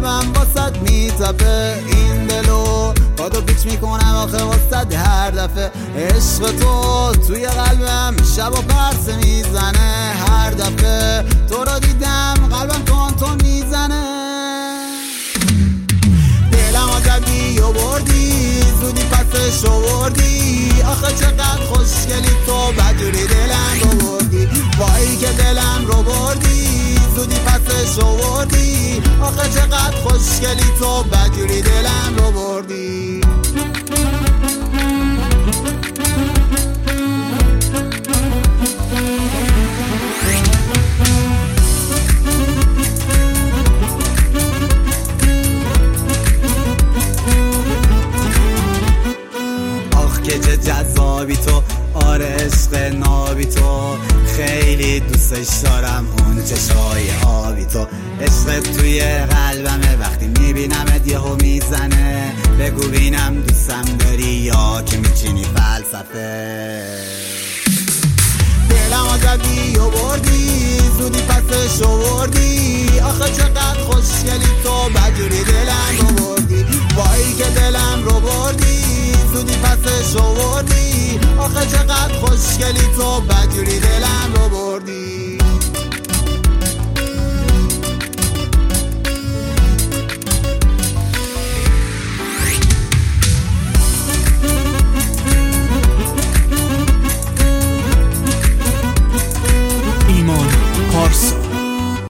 قلبم واسد میتپه، این دلو کادو پیچ میکنم آخه واسد هر دفعه. عشق تو توی قلبم شب و پرسه میزنه، هر دفعه تو رو دیدم قلبم تون میزنه. دلم آزدی و بردی، زودی پسش آوردی، آخه چقدر خوشگلی تو بدجوری دلم رو بردی. وای که دلم رو بردی، زودی پسش آوردی، آخه چقدر خوشگلی تو بدجوری دلم رو بردی. که چه جذابی تو، آره عشق نابی تو، خیلی دوستش دارم اون چشای آبی تو. عشق توی قلبمه، وقتی میبینمت یهو میزنه. بگو بینم دوستم داری یا که میچینی فلسفه. دلم آزدی و بردی، زودی پسش آوردی، آخه چقدر خوشگلی تو بدجوری دلم رو بردی. وای که دلم رو بردی، زودی پسش آوردی، آخه چقدر خوشگلی تو بدجوری دلم رو بردی.